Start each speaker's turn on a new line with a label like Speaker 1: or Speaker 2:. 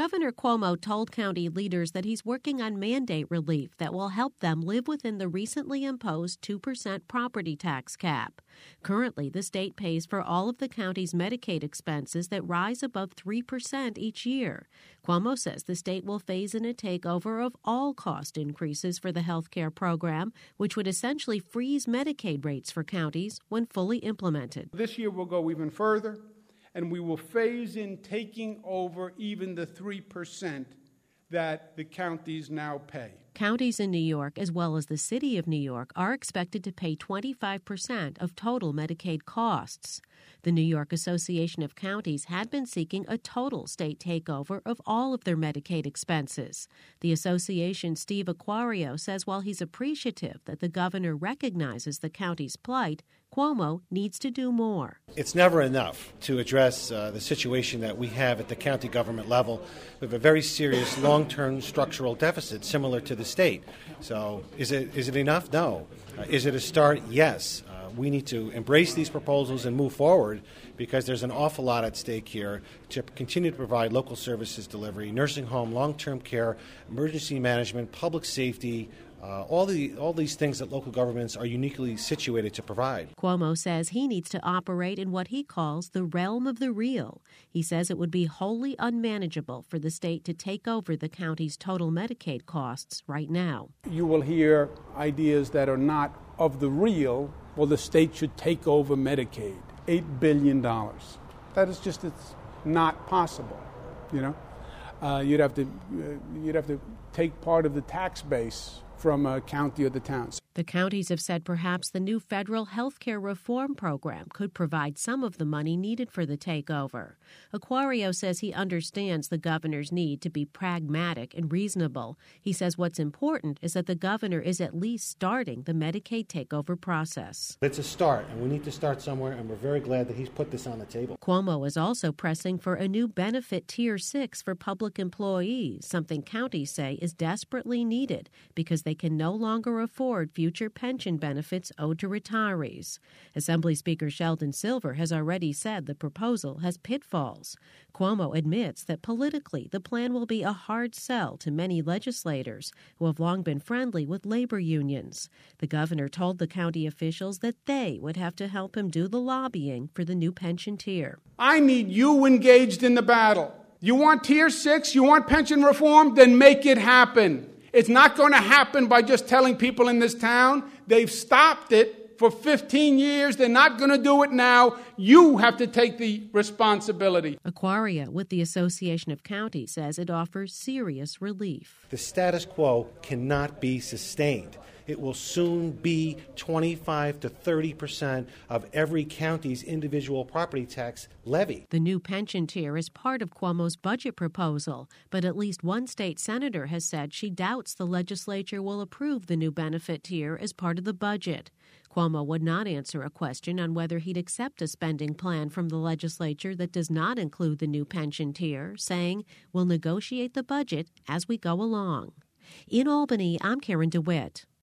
Speaker 1: Governor Cuomo told county leaders that he's working on mandate relief that will help them live within the recently imposed 2% property tax cap. Currently, the state pays for all of the county's Medicaid expenses that rise above 3% each year. Cuomo says the state will phase in a takeover of all cost increases for the health care program, which would essentially freeze Medicaid rates for counties when fully implemented.
Speaker 2: This year we'll go even further, and we will phase in taking over even the 3% that the counties now pay.
Speaker 1: Counties in New York, as well as the city of New York, are expected to pay 25% of total Medicaid costs. The New York Association of Counties had been seeking a total state takeover of all of their Medicaid expenses. The association's Steve Acquario says while he's appreciative that the governor recognizes the county's plight, Cuomo needs to do more.
Speaker 3: It's never enough to address the situation that we have at the county government level. We have a very serious long-term structural deficit similar to the state. So is it enough? No. Is it a start? Yes. We need to embrace these proposals and move forward because there's an awful lot at stake here to continue to provide local services delivery, nursing home, long-term care, emergency management, public safety, all these things that local governments are uniquely situated to provide.
Speaker 1: Cuomo says he needs to operate in what he calls the realm of the real. He says it would be wholly unmanageable for the state to take over the county's total Medicaid costs right now.
Speaker 2: You will hear ideas that are not of the real. Well, the state should take over Medicaid, $8 billion. That is just, it's not possible, you know. You'd have to take part of the tax base from a county or the towns.
Speaker 1: The counties have said perhaps the new federal health care reform program could provide some of the money needed for the takeover. Acquario says he understands the governor's need to be pragmatic and reasonable. He says what's important is that the governor is at least starting the Medicaid takeover process.
Speaker 3: It's a start, and we need to start somewhere, and we're very glad that he's put this on the table.
Speaker 1: Cuomo is also pressing for a new benefit Tier 6 for public employees, something counties say is desperately needed because they can no longer afford future pension benefits owed to retirees. Assembly Speaker Sheldon Silver has already said the proposal has pitfalls. Cuomo admits that politically the plan will be a hard sell to many legislators who have long been friendly with labor unions. The governor told the county officials that they would have to help him do the lobbying for the new pension tier.
Speaker 2: I need you engaged in the battle. You want Tier 6? You want pension reform? Then make it happen. It's not going to happen by just telling people in this town. They've stopped it for 15 years. They're not going to do it now. You have to take the responsibility.
Speaker 1: Acquario with the Association of Counties says it offers serious relief.
Speaker 3: The status quo cannot be sustained. It will soon be 25 to 30% of every county's individual property tax levy.
Speaker 1: The new pension tier is part of Cuomo's budget proposal, but at least one state senator has said she doubts the legislature will approve the new benefit tier as part of the budget. Cuomo would not answer a question on whether he'd accept a spending plan from the legislature that does not include the new pension tier, saying, "We'll negotiate the budget as we go along." In Albany, I'm Karen DeWitt.